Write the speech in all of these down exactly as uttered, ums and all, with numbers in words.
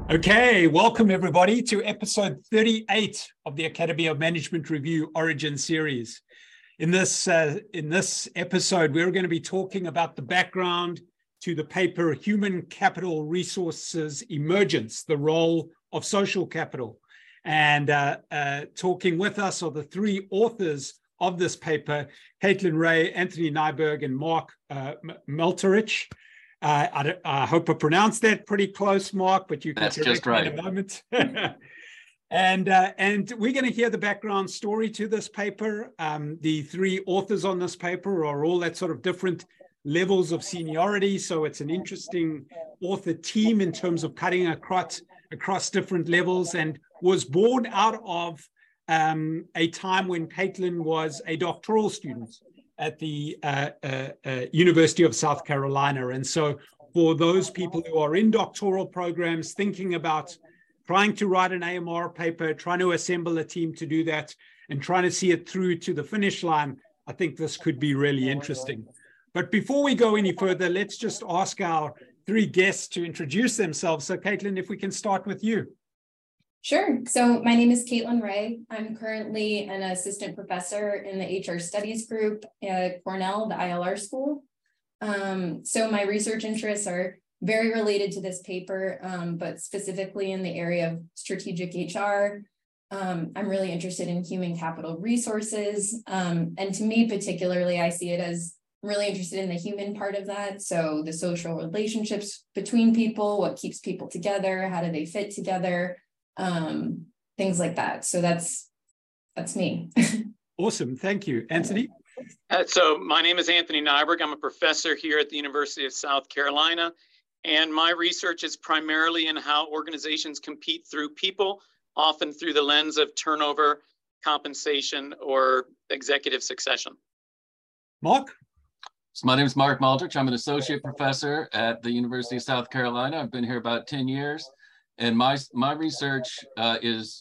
Okay, welcome everybody to episode thirty-eight of the Academy of Management Review Origin series. In this, uh, in this episode, we're going to be talking about the background to the paper Human Capital Resources Emergence, the Role of Social Capital. And uh, uh, talking with us are the three authors of this paper, Caitlin Ray, Anthony Nyberg, and Mark uh, Melterich. Uh, I, I hope I pronounced that pretty close, Mark, but you can That's correct just right. me in a moment. and uh, and we're going to hear the background story to this paper. Um, the three authors on this paper are all at sort of different levels of seniority, so it's an interesting author team in terms of cutting across across different levels, and was born out of um, a time when Caitlin was a doctoral student at the uh, uh, uh, University of South Carolina. And so for those people who are in doctoral programs thinking about trying to write an A M R paper, trying to assemble a team to do that, and trying to see it through to the finish line, I think this could be really interesting. But before we go any further, let's just ask our three guests to introduce themselves. So Caitlin, if we can start with you. Sure. So my name is Caitlin Ray. I'm currently an assistant professor in the H R Studies group at Cornell, the I L R school. Um, so my research interests are very related to this paper, um, but specifically in the area of strategic H R. Um, I'm really interested in human capital resources. Um, and to me particularly, I see it as I'm really interested in the human part of that. So the social relationships between people, what keeps people together, how do they fit together? Um, things like that. So that's that's me. Awesome. Thank you. Anthony? Uh, so my name is Anthony Nyberg. I'm a professor here at the University of South Carolina, and my research is primarily in how organizations compete through people, often through the lens of turnover, compensation, or executive succession. Mark? So my name is Mark Melterich. I'm an associate professor at the University of South Carolina. I've been here about ten years. And my, my research uh, is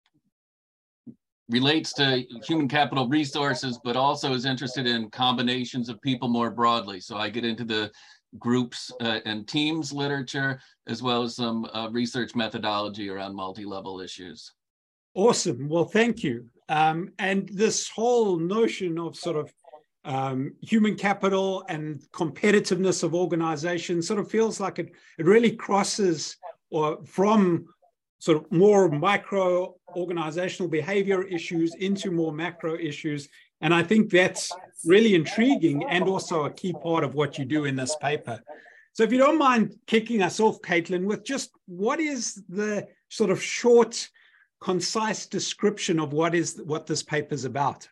relates to human capital resources, but also is interested in combinations of people more broadly. So I get into the groups uh, and teams literature, as well as some uh, research methodology around multi-level issues. Awesome. Well, thank you. Um, and this whole notion of sort of um, human capital and competitiveness of organizations sort of feels like it, it really crosses or from sort of more micro organizational behavior issues into more macro issues. And I think that's really intriguing and also a key part of what you do in this paper. So if you don't mind kicking us off, Caitlin, with just what is the sort of short, concise description of what is what this paper is about?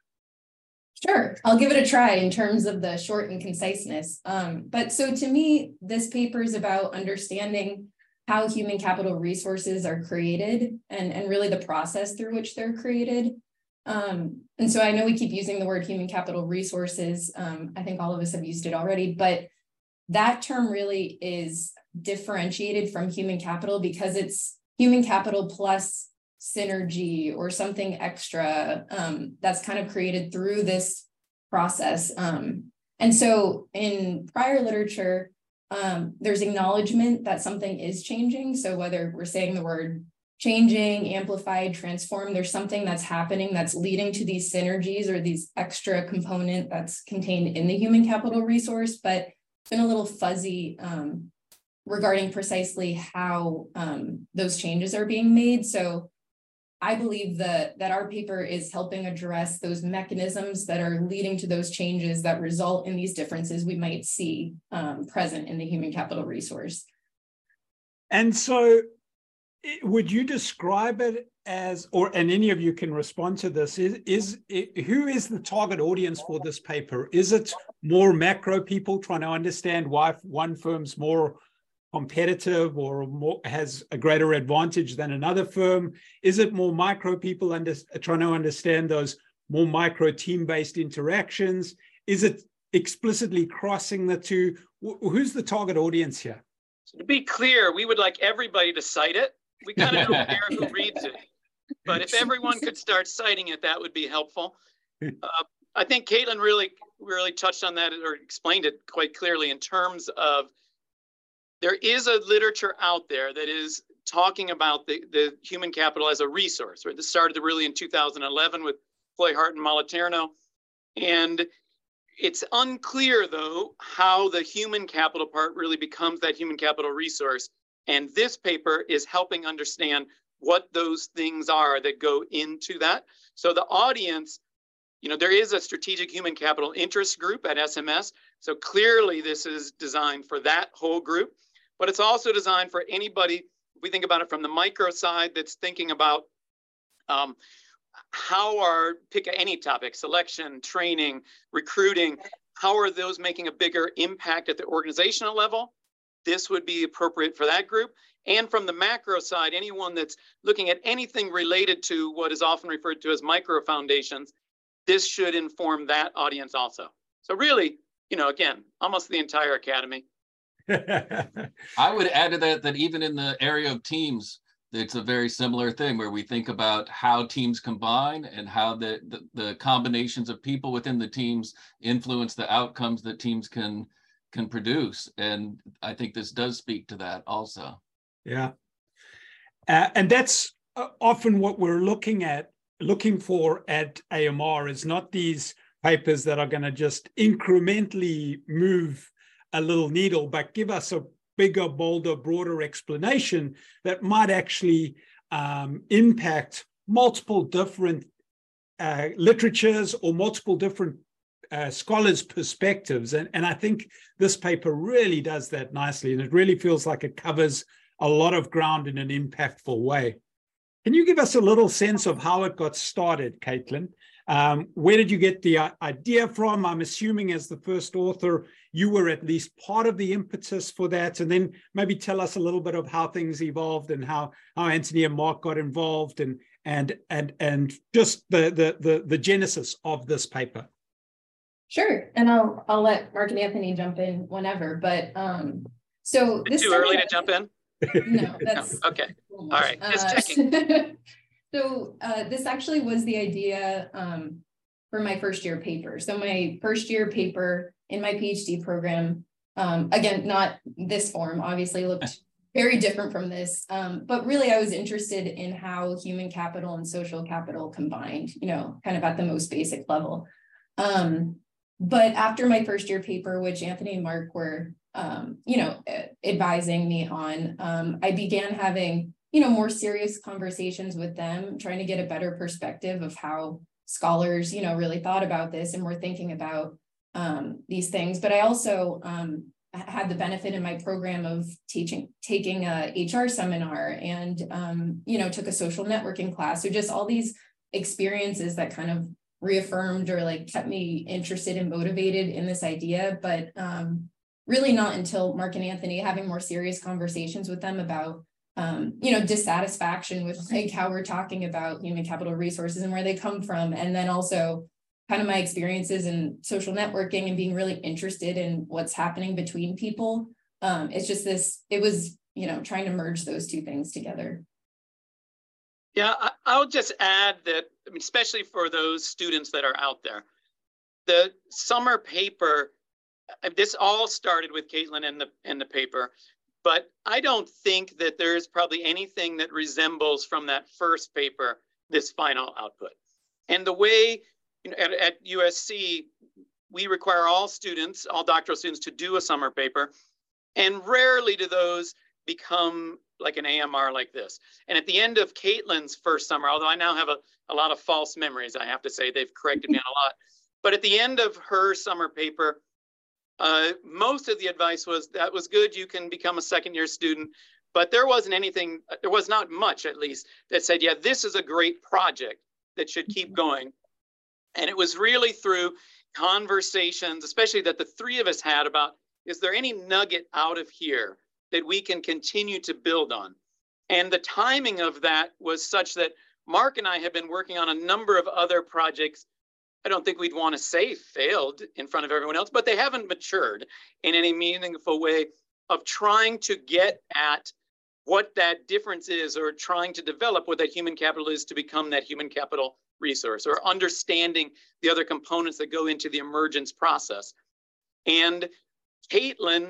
Sure, I'll give it a try in terms of the short and conciseness. Um, but so to me, this paper is about understanding how human capital resources are created and, and really the process through which they're created. Um, and so I know we keep using the word human capital resources. Um, I think all of us have used it already, but that term really is differentiated from human capital because it's human capital plus synergy or something extra um, that's kind of created through this process. Um, and so in prior literature, Um, there's acknowledgement that something is changing. So whether we're saying the word changing, amplified, transformed, there's something that's happening that's leading to these synergies or these extra component that's contained in the human capital resource, but it's been a little fuzzy um, regarding precisely how um, those changes are being made. So I believe that, that our paper is helping address those mechanisms that are leading to those changes that result in these differences we might see um, present in the human capital resource. And so would you describe it as, or and any of you can respond to this, is, is it, who is the target audience for this paper? Is it more macro people trying to understand why one firm's more competitive or more, has a greater advantage than another firm? Is it more micro people under, trying to understand those more micro team-based interactions? Is it explicitly crossing the two? Who's the target audience here? So to be clear, we would like everybody to cite it. We kind of don't care who reads it, but if everyone could start citing it, that would be helpful. Uh, I think Caitlin really, really touched on that or explained it quite clearly in terms of there is a literature out there that is talking about the, the human capital as a resource, right? This started really in two thousand eleven with Fleyhart and Moliterno. And it's unclear, though, how the human capital part really becomes that human capital resource. And this paper is helping understand what those things are that go into that. So the audience, you know, there is a strategic human capital interest group at S M S. So clearly this is designed for that whole group, but it's also designed for anybody, if we think about it from the micro side, that's thinking about um, how are, pick any topic, selection, training, recruiting, how are those making a bigger impact at the organizational level? This would be appropriate for that group. And from the macro side, anyone that's looking at anything related to what is often referred to as micro foundations, this should inform that audience also. So really, you know, again, almost the entire academy. I would add to that that even in the area of teams, it's a very similar thing where we think about how teams combine and how the, the, the combinations of people within the teams influence the outcomes that teams can can produce. And I think this does speak to that also. Yeah. Uh, and that's often what we're looking at, looking for at A M R is not these papers that are going to just incrementally move a little needle, but give us a bigger, bolder, broader explanation that might actually um, impact multiple different uh, literatures or multiple different uh, scholars' perspectives. And, and I think this paper really does that nicely, and it really feels like it covers a lot of ground in an impactful way. Can you give us a little sense of how it got started, Caitlin? Um, where did you get the uh, idea from? I'm assuming as the first author, you were at least part of the impetus for that. And then maybe tell us a little bit of how things evolved and how, how Anthony and Mark got involved and, and, and, and just the, the, the, the genesis of this paper. Sure. And I'll, I'll let Mark and Anthony jump in whenever, but um, so this- Too early to jump in? No, that's- no. Okay, all right, just uh, checking. So uh, this actually was the idea um, for my first year paper. So my first year paper in my PhD program, um, again, not this form, obviously looked very different from this, um, but really I was interested in how human capital and social capital combined, you know, kind of at the most basic level. Um, but after my first year paper, which Anthony and Mark were, um, you know, advising me on, um, I began having you know, more serious conversations with them, trying to get a better perspective of how scholars, you know, really thought about this and were thinking about um, these things. But I also um, had the benefit in my program of teaching, taking a H R seminar and, um, you know, took a social networking class. So just all these experiences that kind of reaffirmed or like kept me interested and motivated in this idea. But um, really not until Mark and Anthony having more serious conversations with them about Um, you know, dissatisfaction with like how we're talking about human capital resources and where they come from. And then also kind of my experiences in social networking and being really interested in what's happening between people. Um, it's just this, it was, you know, trying to merge those two things together. Yeah, I, I'll just add that, I mean, especially for those students that are out there, the summer paper, this all started with Caitlin and the, and the paper. But I don't think that there's probably anything that resembles from that first paper, this final output. And the way, you know, at, at U S C, we require all students, all doctoral students to do a summer paper. And rarely do those become like an A M R like this. And at the end of Caitlin's first summer, although I now have a, a lot of false memories, I have to say, they've corrected me on a lot. But at the end of her summer paper, Uh, most of the advice was that was good, you can become a second year student, but there wasn't anything, there was not much at least, that said, yeah, this is a great project that should keep going. And it was really through conversations, especially that the three of us had about, is there any nugget out of here that we can continue to build on? And the timing of that was such that Mark and I have been working on a number of other projects. I don't think we'd want to say failed in front of everyone else, but they haven't matured in any meaningful way of trying to get at what that difference is, or trying to develop what that human capital is to become that human capital resource, or understanding the other components that go into the emergence process. And Caitlin's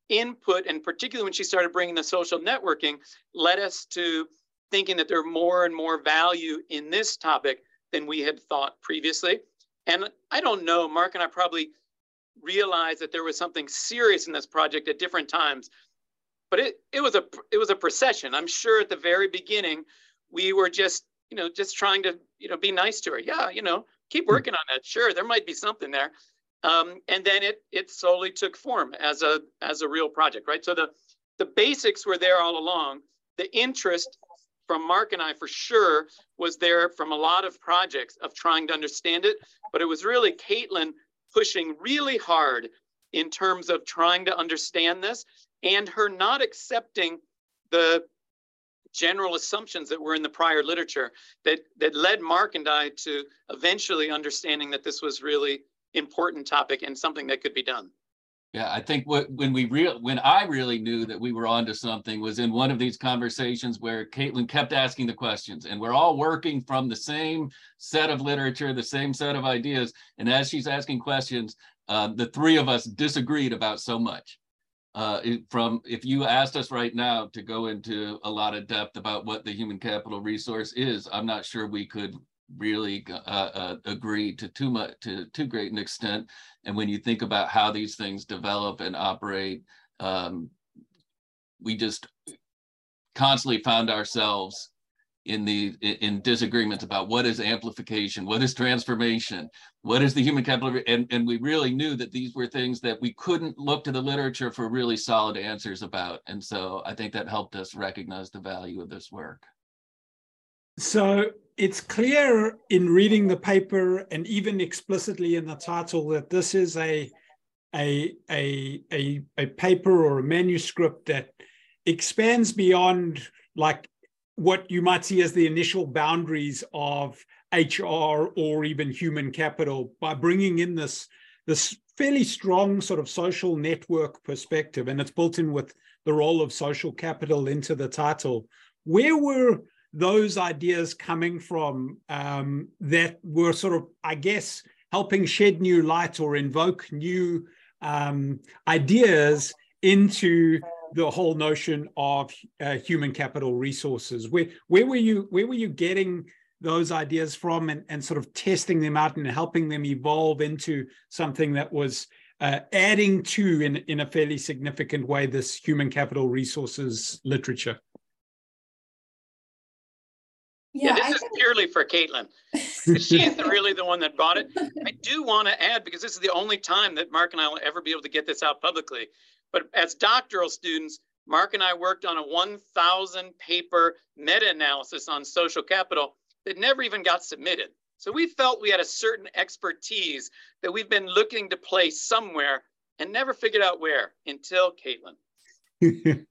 input, and particularly when she started bringing the social networking, led us to thinking that there are more and more value in this topic than we had thought previously. And I don't know, Mark and I probably realized that there was something serious in this project at different times, but it, it was a it was a procession. I'm sure at the very beginning, we were just, you know, just trying to, you know, be nice to her. Yeah, you know, keep working on that. Sure, there might be something there. Um, and then it it slowly took form as a as a real project, right? So the the basics were there all along. The interest from Mark and I, for sure, was there from a lot of projects of trying to understand it, but it was really Caitlin pushing really hard in terms of trying to understand this, and her not accepting the general assumptions that were in the prior literature that that led Mark and I to eventually understanding that this was really important topic and something that could be done. Yeah, I think what when we real when I really knew that we were onto something was in one of these conversations where Caitlin kept asking the questions, and we're all working from the same set of literature, the same set of ideas. And as she's asking questions, um, the three of us disagreed about so much. Uh, it, from if you asked us right now to go into a lot of depth about what the human capital resource is, I'm not sure we could really uh, uh, agree to too much, to too great an extent. And when you think about how these things develop and operate, um, we just constantly found ourselves in the in disagreements about what is amplification, what is transformation, what is the human capital, and, and we really knew that these were things that we couldn't look to the literature for really solid answers about. And so I think that helped us recognize the value of this work. So it's clear in reading the paper and even explicitly in the title that this is a, a, a, a, a paper or a manuscript that expands beyond like what you might see as the initial boundaries of H R or even human capital by bringing in this, this fairly strong sort of social network perspective, and it's built in with the role of social capital into the title. Where were those ideas coming from um, that were sort of, I guess, helping shed new light or invoke new um, ideas into the whole notion of uh, human capital resources? Where, where were you, where were you getting those ideas from, and, and sort of testing them out and helping them evolve into something that was uh, adding to, in, in a fairly significant way, this human capital resources literature? Yeah, yeah, this I is think... purely for Caitlin. She's the, really the one that bought it. I do want to add, because this is the only time that Mark and I will ever be able to get this out publicly, but as doctoral students, Mark and I worked on a one thousand paper meta-analysis on social capital that never even got submitted. So we felt we had a certain expertise that we've been looking to place somewhere and never figured out where until Caitlin.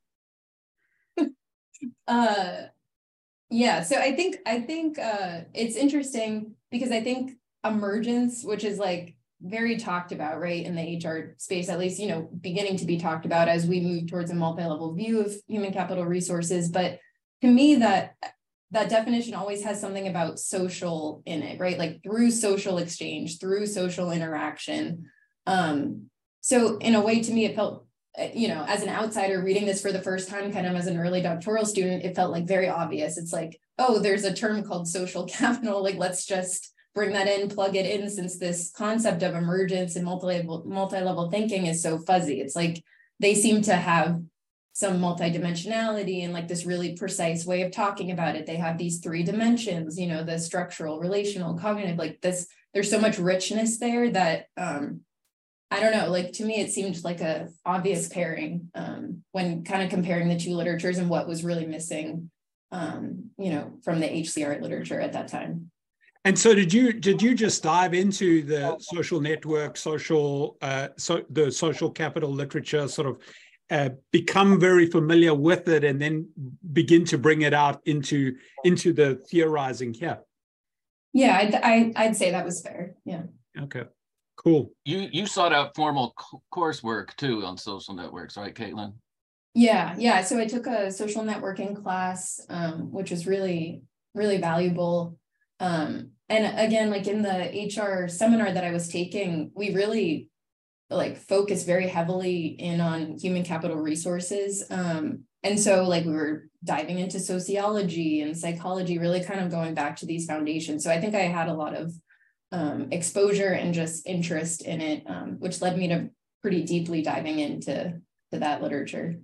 uh, Yeah, so I think I think uh, it's interesting because I think emergence, which is like very talked about, right, in the H R space, at least, you know, beginning to be talked about as we move towards a multi-level view of human capital resources. But to me, that that definition always has something about social in it, right? Like through social exchange, through social interaction. Um, so in a way, to me, it felt, you know, as an outsider reading this for the first time, kind of as an early doctoral student, it felt like very obvious. It's like, oh, there's a term called social capital. Like, let's just bring that in, plug it in, since this concept of emergence and multi-level, multi-level thinking is so fuzzy. It's like they seem to have some multidimensionality and like this really precise way of talking about it. They have these three dimensions, you know, the structural, relational, cognitive, like this, there's so much richness there that, um, I don't know, like to me, it seemed like a obvious pairing um, when kind of comparing the two literatures and what was really missing, um, you know, from the H C R literature at that time. And so did you did you just dive into the social network, social, uh, so the social capital literature, sort of uh, become very familiar with it and then begin to bring it out into, into the theorizing here? Yeah, I'd, I, I'd say that was fair. Yeah. Okay. Cool. You you sought out formal coursework too on social networks, right, Caitlin? Yeah, yeah. So I took a social networking class, um, which was really, really valuable. Um, and again, like in the H R seminar that I was taking, we really like focus very heavily in on human capital resources. Um, and so like we were diving into sociology and psychology, really kind of going back to these foundations. So I think I had a lot of um, exposure and just interest in it, um, which led me to pretty deeply diving into to that literature.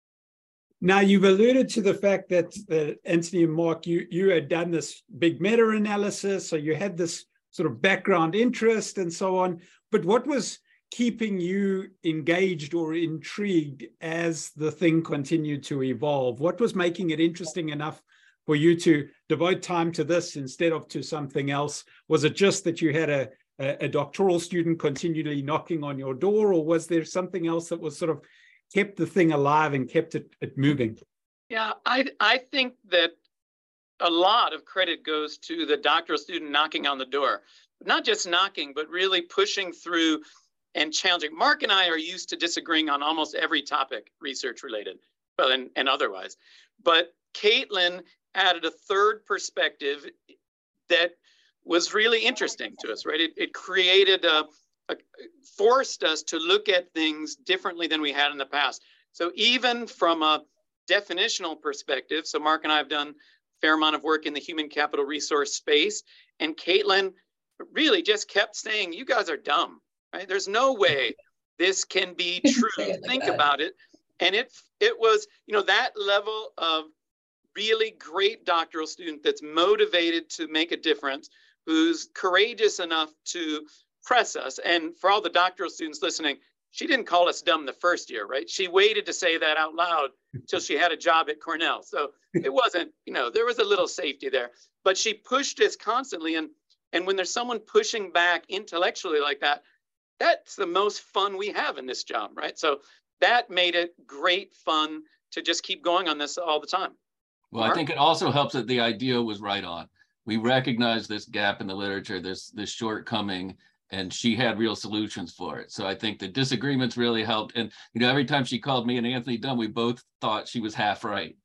Now, you've alluded to the fact that, uh, Anthony and Mark, you, you had done this big meta-analysis, so you had this sort of background interest and so on. But what was keeping you engaged or intrigued as the thing continued to evolve? What was making it interesting enough for you to devote time to this instead of to something else? Was it just that you had a, a, a doctoral student continually knocking on your door, or was there something else that was sort of kept the thing alive and kept it, it moving? Yeah, I, I think that a lot of credit goes to the doctoral student knocking on the door. Not just knocking, but really pushing through and challenging. Mark and I are used to disagreeing on almost every topic, research related, well, and, and otherwise. But Caitlin added a third perspective that was really interesting to us, right? It, it created a, a, forced us to look at things differently than we had in the past. So even from a definitional perspective, so Mark and I have done a fair amount of work in the human capital resource space, and Caitlin really just kept saying, you guys are dumb, right? There's no way this can be true. Like Think that. about it. And it, it was, you know, that level of really great doctoral student that's motivated to make a difference, who's courageous enough to press us. And for all the doctoral students listening, she didn't call us dumb the first year, right? She waited to say that out loud until she had a job at Cornell. So it wasn't, you know, there was a little safety there, but she pushed us constantly. And And when there's someone pushing back intellectually like that, that's the most fun we have in this job, right? So that made it great fun to just keep going on this all the time. Well, Mark? I think it also helps that the idea was right on. We recognize this gap in the literature, this, this shortcoming, and she had real solutions for it. So I think the disagreements really helped. And, you know, every time she called me and Anthony dumb, we both thought she was half right.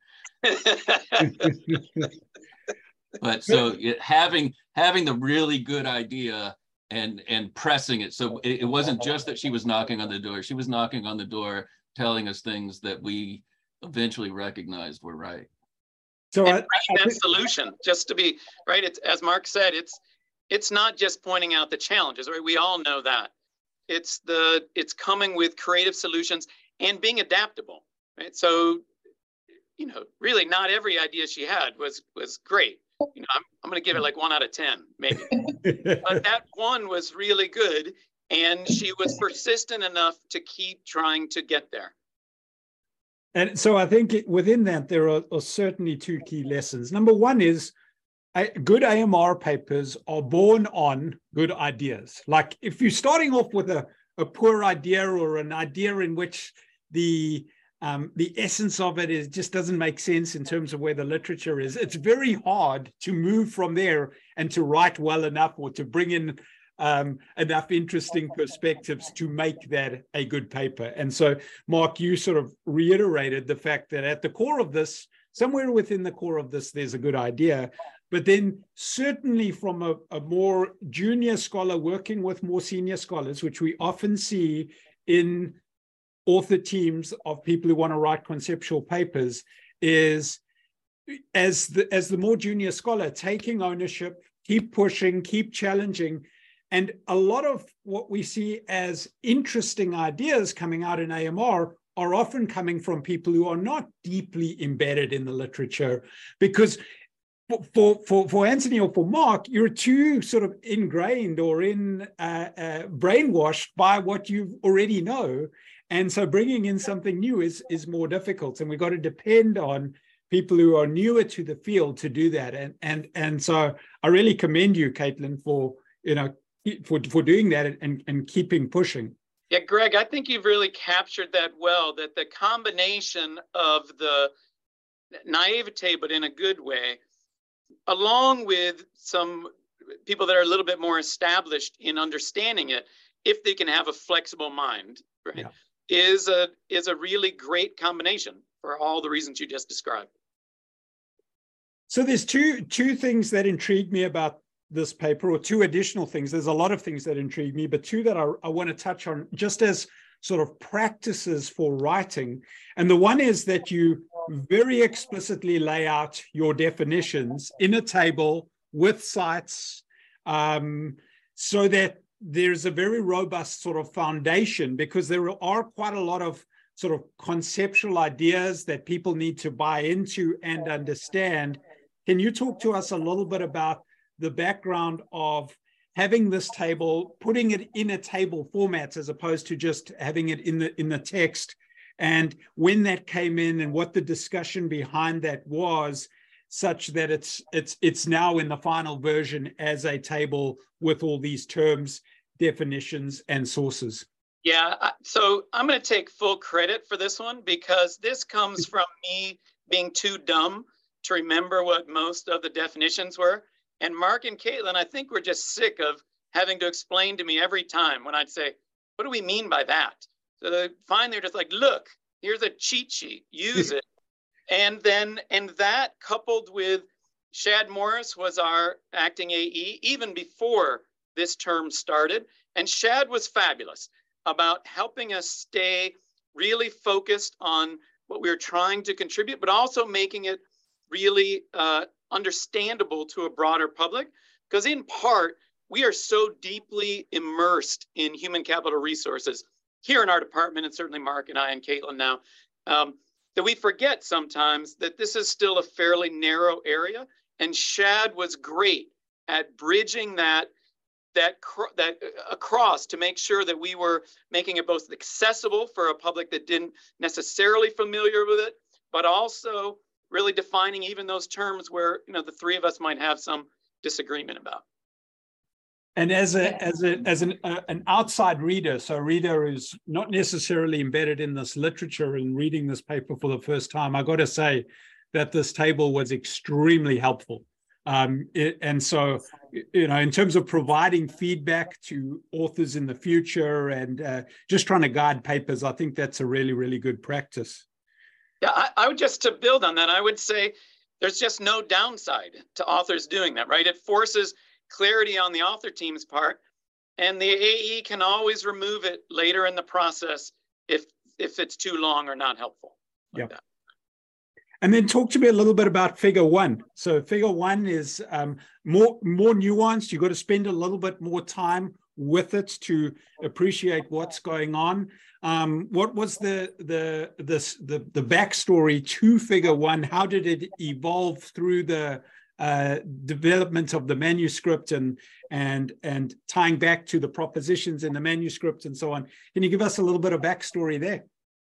But so it, having having the really good idea and and pressing it, so it, it wasn't just that she was knocking on the door. She was knocking on the door, telling us things that we eventually recognized were right. So and I, I, that solution, just to be right, it's as Mark said, it's it's not just pointing out the challenges, right? We all know that. It's the it's coming with creative solutions and being adaptable, right? So, you know, really, not every idea she had was was great. You know, I'm, I'm going to give it like one out of ten, maybe. But that one was really good. And she was persistent enough to keep trying to get there. And so I think within that, there are, are certainly two key lessons. Number one is uh, good A M R papers are born on good ideas. Like if you're starting off with a, a poor idea or an idea in which the Um, the essence of it is just doesn't make sense in terms of where the literature is, it's very hard to move from there and to write well enough or to bring in um, enough interesting perspectives to make that a good paper. And so, Mark, you sort of reiterated the fact that at the core of this, somewhere within the core of this, there's a good idea. But then certainly from a, a more junior scholar working with more senior scholars, which we often see in author teams of people who want to write conceptual papers, is as the, as the more junior scholar, taking ownership, keep pushing, keep challenging. And a lot of what we see as interesting ideas coming out in A M R are often coming from people who are not deeply embedded in the literature. Because for, for, for Anthony or for Mark, you're too sort of ingrained or in uh, uh, brainwashed by what you already know. And so bringing in something new is, is more difficult. And we've got to depend on people who are newer to the field to do that. And, and, and so I really commend you, Caitlin, for, you know, for, for doing that and, and keeping pushing. Yeah, Greg, I think you've really captured that well, that the combination of the naivete, but in a good way, along with some people that are a little bit more established in understanding it, if they can have a flexible mind, right? Yeah. is a is a really great combination for all the reasons you just described. So there's two two things that intrigue me about this paper, or two additional things. There's a lot of things that intrigue me, but two that I, I want to touch on just as sort of practices for writing. And the one is that you very explicitly lay out your definitions in a table with cites, um, so that there's a very robust sort of foundation, because there are quite a lot of sort of conceptual ideas that people need to buy into and understand. Can you talk to us a little bit about the background of having this table, putting it in a table format as opposed to just having it in the in the text, and when that came in and what the discussion behind that was, such that it's it's it's now in the final version as a table with all these terms, definitions, and sources? Yeah, so I'm going to take full credit for this one, because this comes from me being too dumb to remember what most of the definitions were. And Mark and Caitlin, I think, were just sick of having to explain to me every time when I'd say, what do we mean by that? So they finally they're just like, look, here's a cheat sheet, use it. And then, and that coupled with Shad Morris was our acting A E even before this term started. And Shad was fabulous about helping us stay really focused on what we were trying to contribute, but also making it really uh, understandable to a broader public. Because in part, we are so deeply immersed in human capital resources here in our department, and certainly Mark and I and Caitlin now, um, that we forget sometimes that this is still a fairly narrow area. And Shad was great at bridging that that that across to make sure that we were making it both accessible for a public that didn't necessarily familiar with it, but also really defining even those terms where, you know, the three of us might have some disagreement about. And as a as a as an uh, an outside reader, so a reader is not necessarily embedded in this literature and reading this paper for the first time, I got to say that this table was extremely helpful. Um, it, and so, you know, in terms of providing feedback to authors in the future and uh, just trying to guide papers, I think that's a really, really good practice. Yeah, I, I would just to build on that, I would say there's just no downside to authors doing that, right? It forces clarity on the author team's part, and the A E can always remove it later in the process if if it's too long or not helpful. Like yeah. That. And then talk to me a little bit about figure one. So figure one is um, more, more nuanced. You've got to spend a little bit more time with it to appreciate what's going on. Um, what was the, the, the, the, the backstory to figure one? How did it evolve through the uh, development of the manuscript and, and, and tying back to the propositions in the manuscript and so on? Can you give us a little bit of backstory there?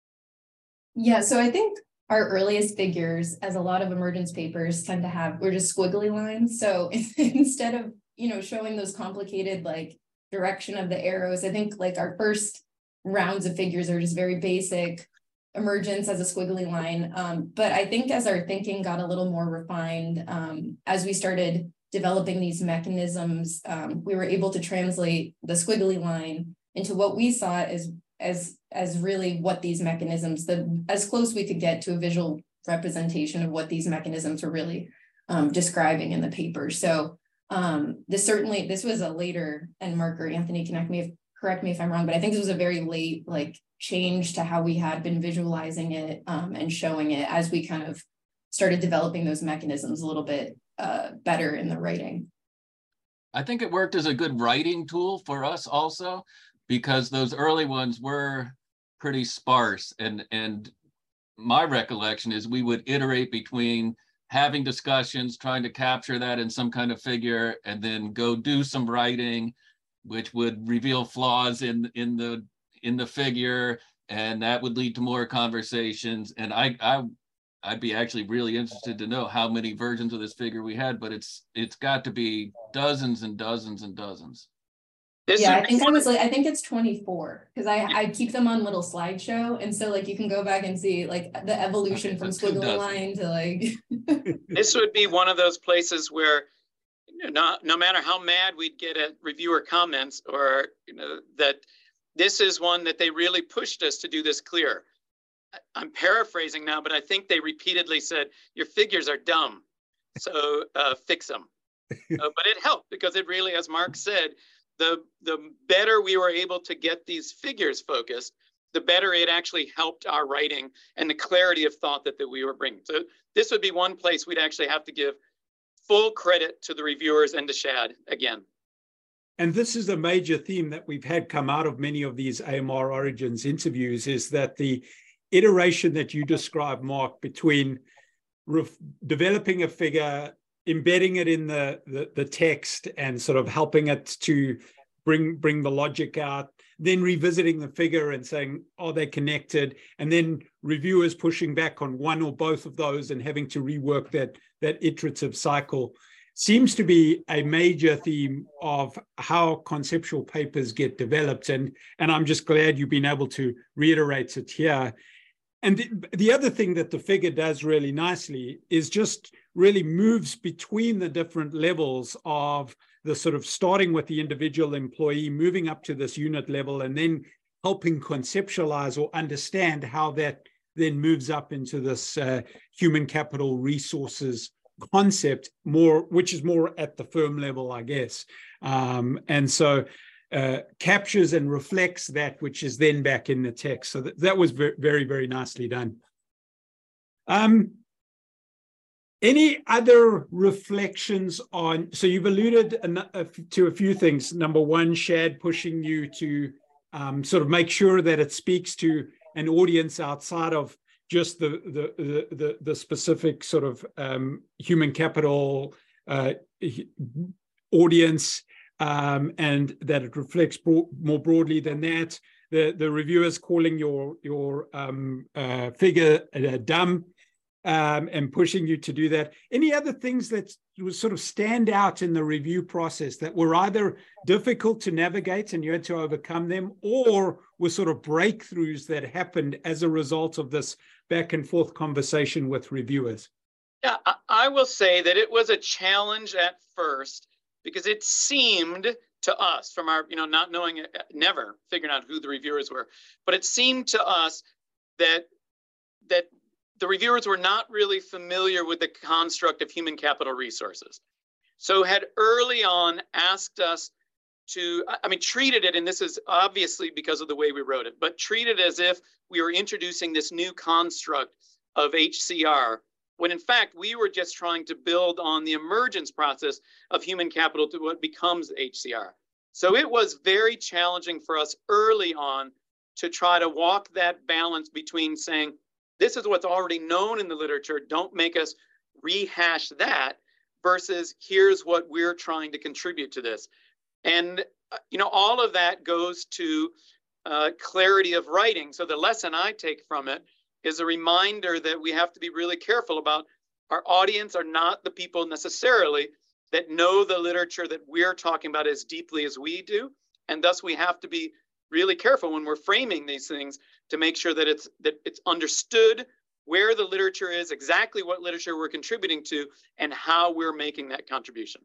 Yeah, so I think our earliest figures, as a lot of emergence papers tend to have, were just squiggly lines. So instead of, you know, showing those complicated like direction of the arrows, I think like our first rounds of figures are just very basic emergence as a squiggly line. Um, but I think as our thinking got a little more refined, um, as we started developing these mechanisms, um, we were able to translate the squiggly line into what we saw as as as really what these mechanisms, the as close we could get to a visual representation of what these mechanisms were really um, describing in the paper. So um, this certainly, this was a later, and Mark or Anthony, connect me if, correct me if I'm wrong, but I think this was a very late like change to how we had been visualizing it um, and showing it as we kind of started developing those mechanisms a little bit uh, better in the writing. I think it worked as a good writing tool for us also, because those early ones were pretty sparse. And, and my recollection is we would iterate between having discussions, trying to capture that in some kind of figure, and then go do some writing, which would reveal flaws in, in, the, in the figure, and that would lead to more conversations. And I, I, I'd be actually really interested to know how many versions of this figure we had, but it's it's got to be dozens and dozens and dozens. This yeah, I think I was like, I think it's twenty-four because I, I keep them on little slideshow. And so like you can go back and see like the evolution okay, from squiggly line to like. This would be one of those places where you know, no, no matter how mad we'd get at reviewer comments or, you know, that this is one that they really pushed us to do this clear. I'm paraphrasing now, but I think they repeatedly said, your figures are dumb, so uh, fix them. uh, but it helped because it really, as Mark said, the, the better we were able to get these figures focused, the better it actually helped our writing and the clarity of thought that, that we were bringing. So this would be one place we'd actually have to give full credit to the reviewers and to Shad again. And this is a major theme that we've had come out of many of these A M R Origins interviews, is that the iteration that you described, Mark, between developing a figure, embedding it in the, the, the text and sort of helping it to bring, bring the logic out, then revisiting the figure and saying, are they connected? And then reviewers pushing back on one or both of those and having to rework that, that iterative cycle seems to be a major theme of how conceptual papers get developed. And, and I'm just glad you've been able to reiterate it here. And the, the other thing that the figure does really nicely is just really moves between the different levels of the sort of starting with the individual employee, moving up to this unit level, and then helping conceptualize or understand how that then moves up into this uh, human capital resources concept, more, which is more at the firm level, I guess. Um, and so uh, captures and reflects that, which is then back in the text. So that, that was very, very, very nicely done. Um, any other reflections on, so you've alluded to a few things. Number one, Shad pushing you to um, sort of make sure that it speaks to an audience outside of just the, the, the, the, the specific sort of um, human capital uh, audience, um, and that it reflects bro more broadly than that. The, the reviewers calling your, your um, uh, figure uh, dumb, um, and pushing you to do that. Any other things that would sort of stand out in the review process that were either difficult to navigate and you had to overcome them, or were sort of breakthroughs that happened as a result of this back and forth conversation with reviewers? Yeah, I, I will say that it was a challenge at first because it seemed to us, from our, you know, not knowing, never figuring out who the reviewers were, but it seemed to us that that the reviewers were not really familiar with the construct of human capital resources. So had early on asked us to, I mean, treated it, and this is obviously because of the way we wrote it, but treated it as if we were introducing this new construct of H C R, when in fact, we were just trying to build on the emergence process of human capital to what becomes H C R. So it was very challenging for us early on to try to walk that balance between saying, this is what's already known in the literature, don't make us rehash that, versus here's what we're trying to contribute to this. And, you know, all of that goes to uh, clarity of writing. So the lesson I take from it is a reminder that we have to be really careful about our audience are not the people necessarily that know the literature that we're talking about as deeply as we do. And thus we have to be really careful when we're framing these things to make sure that it's, that it's understood where the literature is, exactly what literature we're contributing to, and how we're making that contribution.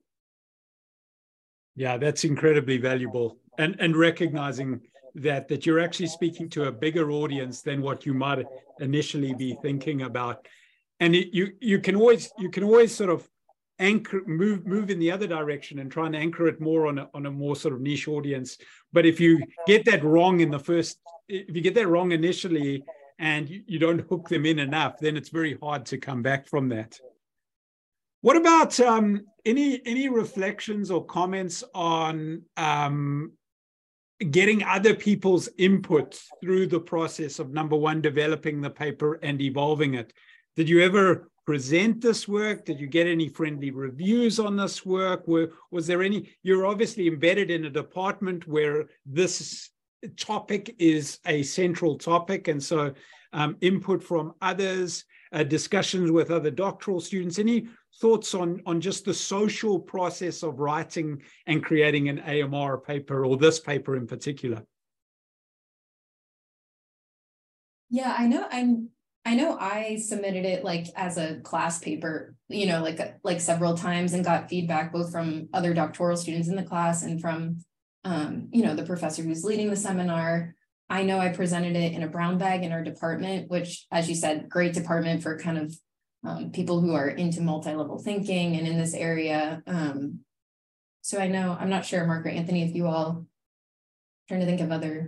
Yeah, that's incredibly valuable. And, and recognizing that, that you're actually speaking to a bigger audience than what you might initially be thinking about. And it, you, you can always, you can always sort of anchor, move, move in the other direction and try and anchor it more on a, on a more sort of niche audience. But if you get that wrong in the first, if you get that wrong initially and you, you don't hook them in enough, then it's very hard to come back from that. What about um, any, any reflections or comments on um, getting other people's input through the process of, number one, developing the paper and evolving it? Did you ever present this work? Did you get any friendly reviews on this work? Were, was there any, you're obviously embedded in a department where this topic is a central topic. And so um, input from others, uh, discussions with other doctoral students, any thoughts on, on just the social process of writing and creating an A M R paper, or this paper in particular? Yeah, I know I'm I know I submitted it like as a class paper, you know, like like several times, and got feedback both from other doctoral students in the class and from, um, you know, the professor who's leading the seminar. I know I presented it in a brown bag in our department, which, as you said, great department for kind of um, people who are into multi-level thinking and in this area. Um, so I know, I'm not sure, Mark or Anthony, if you all trying to think of other.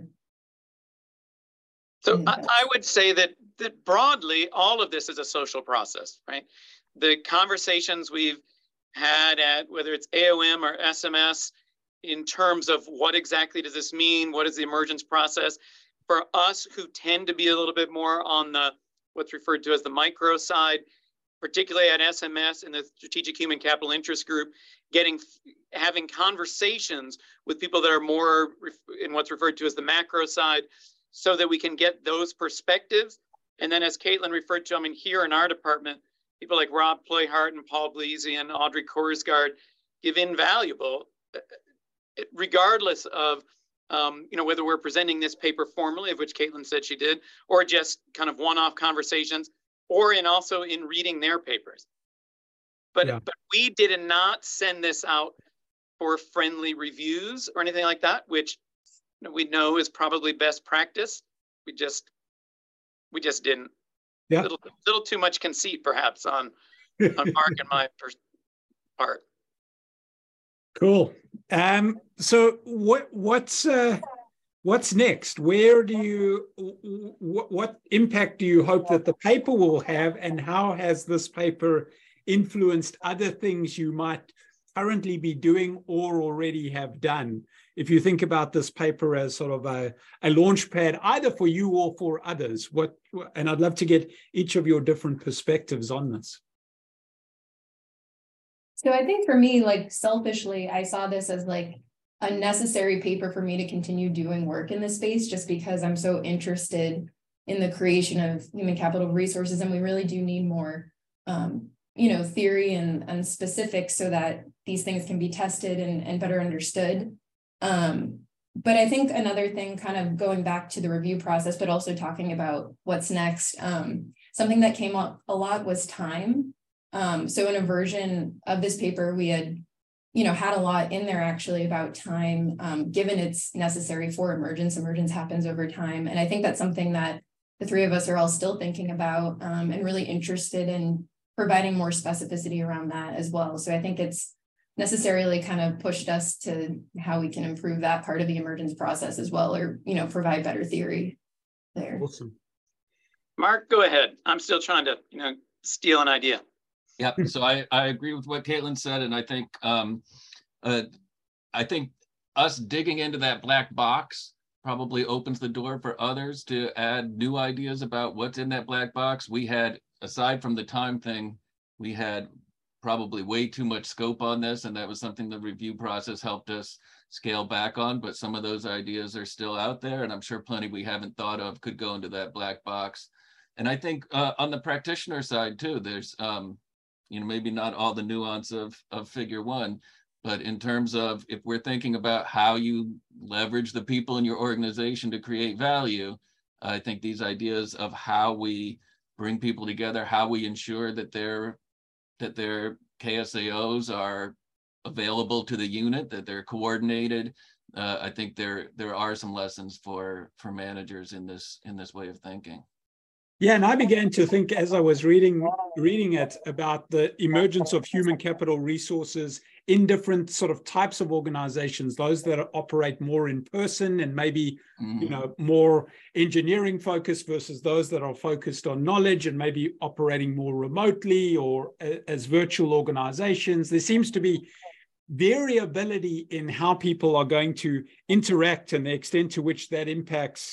So I, I would say that that broadly, all of this is a social process, right? The conversations we've had at whether it's A O M or S M S in terms of what exactly does this mean? What is the emergence process? For us who tend to be a little bit more on the what's referred to as the micro side, particularly at S M S and the Strategic Human Capital Interest Group, getting having conversations with people that are more in what's referred to as the macro side, so that we can get those perspectives. And then as Caitlin referred to, I mean, here in our department, people like Rob Playhart and Paul Bleasy and Audrey Korsgaard give invaluable, regardless of, um, you know, whether we're presenting this paper formally, of which Caitlin said she did, or just kind of one-off conversations, or in also in reading their papers. But, yeah. but we did not send this out for friendly reviews or anything like that, which we know is probably best practice. We just, we just didn't. Yeah. Little, little too much conceit, perhaps, on, on Mark and my part. Cool. Um. So, what what's uh, what's next? Where do you what what impact do you hope that the paper will have, and how has this paper influenced other things you might currently be doing or already have done? If you think about this paper as sort of a, a launch pad, either for you or for others, what, and I'd love to get each of your different perspectives on this. So I think for me, like selfishly, I saw this as like a necessary paper for me to continue doing work in this space, just because I'm so interested in the creation of human capital resources. And we really do need more, um, you know, theory and, and specifics so that these things can be tested and, and better understood. Um, but I think another thing, kind of going back to the review process, but also talking about what's next, um, something that came up a lot was time. Um, so in a version of this paper, we had, you know, had a lot in there actually about time, um, given it's necessary for emergence. Emergence happens over time. And I think that's something that the three of us are all still thinking about, um, and really interested in providing more specificity around that as well. So I think it's necessarily kind of pushed us to how we can improve that part of the emergence process as well, or, you know, provide better theory there. Awesome. Mark, go ahead. I'm still trying to, you know, steal an idea. Yep. So I, I agree with what Caitlin said. And I think, um, uh, I think us digging into that black box probably opens the door for others to add new ideas about what's in that black box. We had, aside from the time thing, we had probably way too much scope on this, and that was something the review process helped us scale back on, but some of those ideas are still out there, and I'm sure plenty we haven't thought of could go into that black box. And I think uh, on the practitioner side too, there's, um, you know, maybe not all the nuance of, of figure one, but in terms of if we're thinking about how you leverage the people in your organization to create value, I think these ideas of how we bring people together, how we ensure that they're that their K S A Os are available to the unit, that they're coordinated. Uh, I think there there are some lessons for for managers in this in this way of thinking. Yeah, and I began to think as I was reading reading it about the emergence of human capital resources in different sort of types of organizations, those that operate more in person and maybe, mm-hmm. you know, more engineering focused versus those that are focused on knowledge and maybe operating more remotely or as virtual organizations. There seems to be variability in how people are going to interact and the extent to which that impacts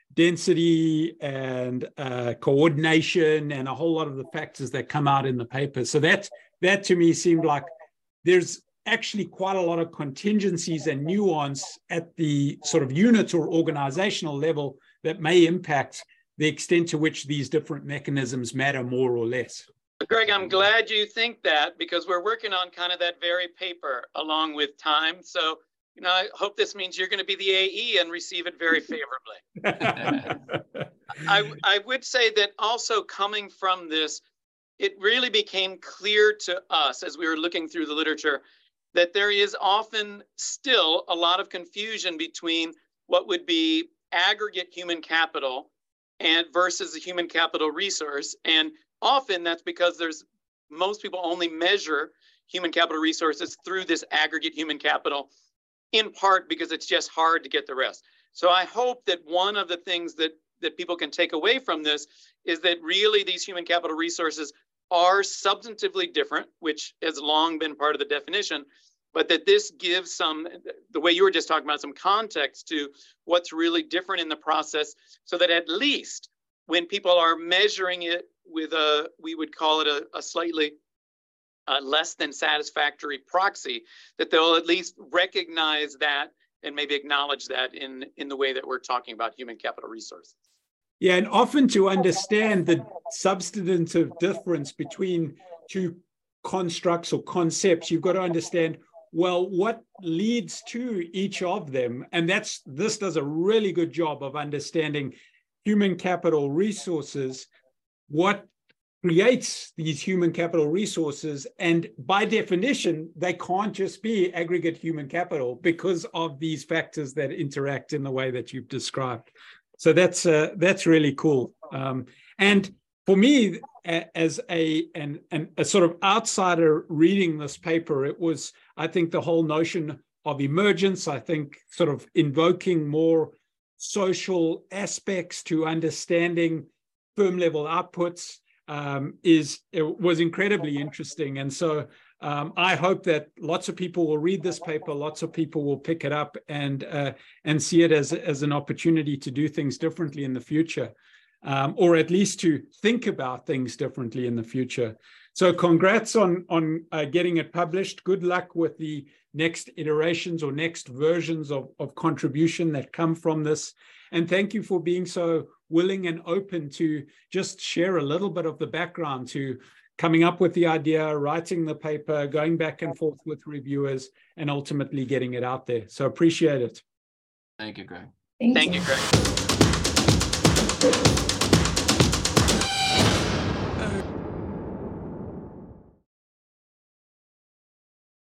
density and uh, coordination and a whole lot of the factors that come out in the paper. So that, that to me seemed like there's actually quite a lot of contingencies and nuance at the sort of unit or organizational level that may impact the extent to which these different mechanisms matter more or less. Greg, I'm glad you think that, because we're working on kind of that very paper along with time. So, you know, I hope this means you're going to be the A E and receive it very favorably. I, I would say that also coming from this, it really became clear to us as we were looking through the literature that there is often still a lot of confusion between what would be aggregate human capital and versus the human capital resource. And often that's because there's most people only measure human capital resources through this aggregate human capital, in part because it's just hard to get the rest. So I hope that one of the things that, that people can take away from this is that really these human capital resources are substantively different, which has long been part of the definition, but that this gives some, the way you were just talking about, some context to what's really different in the process, so that at least when people are measuring it with a, we would call it a, a slightly uh, less than satisfactory proxy, that they'll at least recognize that and maybe acknowledge that in, in the way that we're talking about human capital resources. Yeah, and often to understand the substantive difference between two constructs or concepts, you've got to understand, well, what leads to each of them. And that's, this does a really good job of understanding human capital resources, what creates these human capital resources. And by definition, they can't just be aggregate human capital because of these factors that interact in the way that you've described. So that's uh, that's really cool. Um, and for me, as a, an, an, a sort of outsider reading this paper, it was, I think, the whole notion of emergence, I think sort of invoking more social aspects to understanding firm level outputs um, is it was incredibly interesting. And so um, I hope that lots of people will read this paper, lots of people will pick it up and uh, and see it as, as an opportunity to do things differently in the future, um, or at least to think about things differently in the future. So congrats on, on uh, getting it published. Good luck with the next iterations or next versions of, of contribution that come from this. And thank you for being so willing and open to just share a little bit of the background to coming up with the idea, writing the paper, going back and forth with reviewers, and ultimately getting it out there. So appreciate it. Thank you, Greg. Thank, Thank you, Greg.